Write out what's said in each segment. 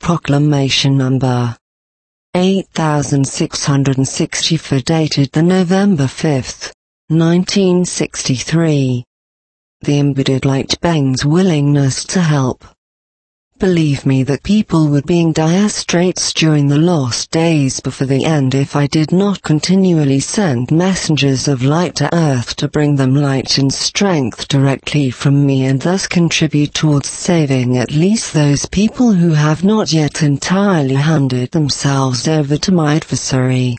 Proclamation Number 8664 dated the November 5, 1963. The embodied light being's willingness to help. Believe me that people would be in dire straits during the lost days before the end if I did not continually send messengers of light to earth to bring them light and strength directly from me and thus contribute towards saving at least those people who have not yet entirely handed themselves over to my adversary.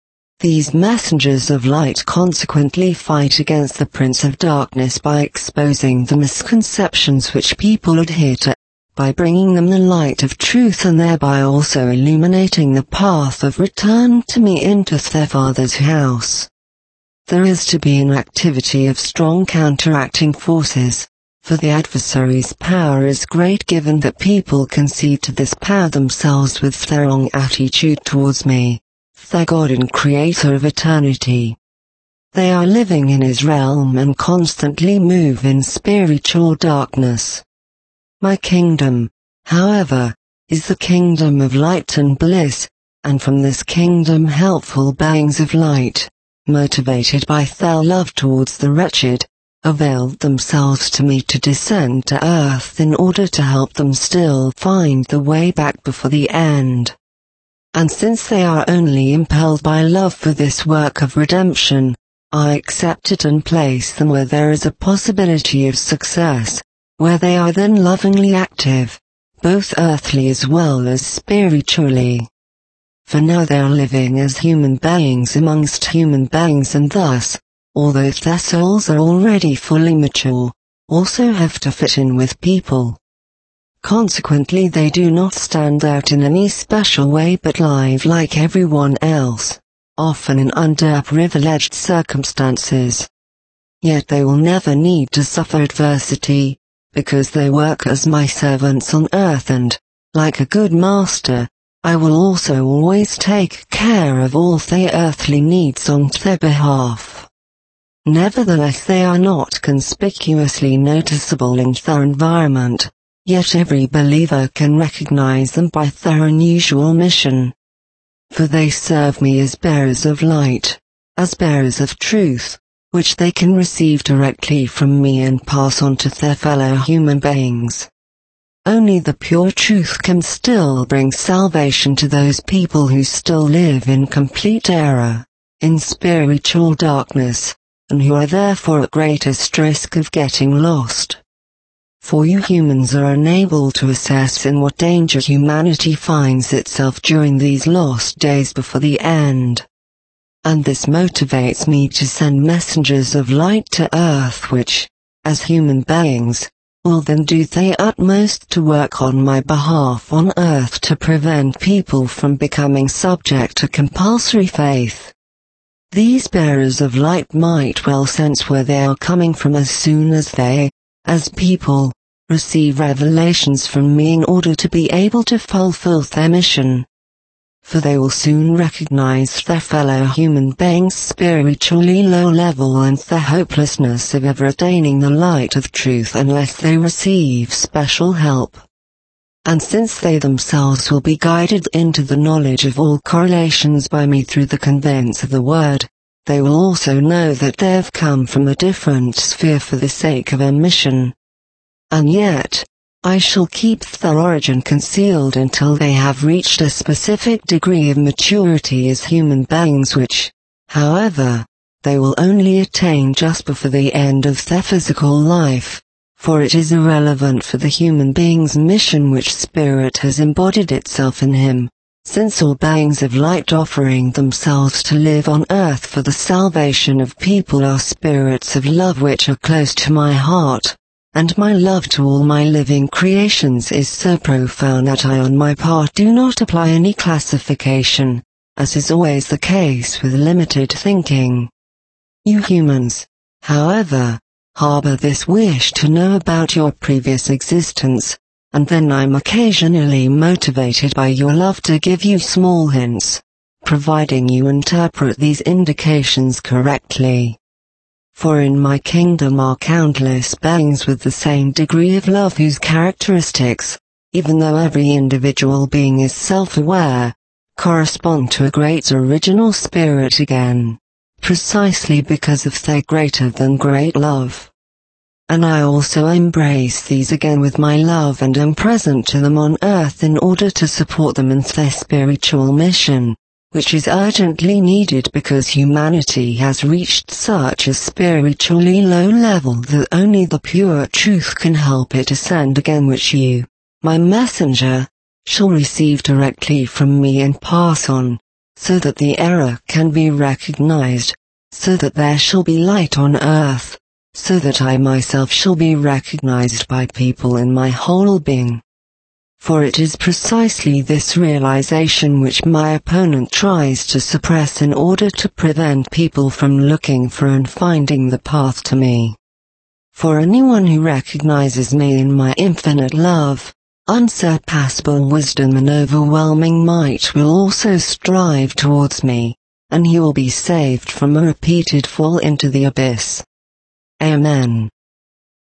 These messengers of light consequently fight against the Prince of Darkness by exposing the misconceptions which people adhere to, by bringing them the light of truth and thereby also illuminating the path of return to me into their Father's house. There is to be an activity of strong counteracting forces, for the adversary's power is great given that people concede to this power themselves with their wrong attitude towards me, their God and Creator of eternity. They are living in His realm and constantly move in spiritual darkness. My kingdom, however, is the kingdom of light and bliss, and from this kingdom helpful beings of light, motivated by their love towards the wretched, availed themselves to me to descend to earth in order to help them still find the way back before the end. And since they are only impelled by love for this work of redemption, I accept it and place them where there is a possibility of success, where they are then lovingly active, both earthly as well as spiritually. For now they are living as human beings amongst human beings and thus, although their souls are already fully mature, also have to fit in with people. Consequently they do not stand out in any special way but live like everyone else, often in underprivileged circumstances. Yet they will never need to suffer adversity, because they work as my servants on earth and, like a good master, I will also always take care of all their earthly needs on their behalf. Nevertheless they are not conspicuously noticeable in their environment, yet every believer can recognize them by their unusual mission. For they serve me as bearers of light, as bearers of truth, which they can receive directly from me and pass on to their fellow human beings. Only the pure truth can still bring salvation to those people who still live in complete error, in spiritual darkness, and who are therefore at greatest risk of getting lost. For you humans are unable to assess in what danger humanity finds itself during these lost days before the end. And this motivates me to send messengers of light to earth which, as human beings, will then do their utmost to work on my behalf on earth to prevent people from becoming subject to compulsory faith. These bearers of light might well sense where they are coming from as soon as they, as people, receive revelations from me in order to be able to fulfill their mission. For they will soon recognize their fellow human beings' spiritually low level and their hopelessness of ever attaining the light of truth unless they receive special help. And since they themselves will be guided into the knowledge of all correlations by me through the conveyance of the word, they will also know that they have come from a different sphere for the sake of a mission. And yet, I shall keep their origin concealed until they have reached a specific degree of maturity as human beings which, however, they will only attain just before the end of their physical life, for it is irrelevant for the human being's mission which spirit has embodied itself in him, since all beings of light offering themselves to live on earth for the salvation of people are spirits of love which are close to my heart. And my love to all my living creations is so profound that I on my part do not apply any classification, as is always the case with limited thinking. You humans, however, harbor this wish to know about your previous existence, and then I'm occasionally motivated by your love to give you small hints, providing you interpret these indications correctly. For in my kingdom are countless beings with the same degree of love whose characteristics, even though every individual being is self-aware, correspond to a great original spirit again, precisely because of their greater than great love. And I also embrace these again with my love and am present to them on earth in order to support them in their spiritual mission, which is urgently needed because humanity has reached such a spiritually low level that only the pure truth can help it ascend again, which you, my messenger, shall receive directly from me and pass on, so that the error can be recognized, so that there shall be light on earth, so that I myself shall be recognized by people in my whole being. For it is precisely this realization which my opponent tries to suppress in order to prevent people from looking for and finding the path to me. For anyone who recognizes me in my infinite love, unsurpassable wisdom and overwhelming might will also strive towards me, and he will be saved from a repeated fall into the abyss. Amen.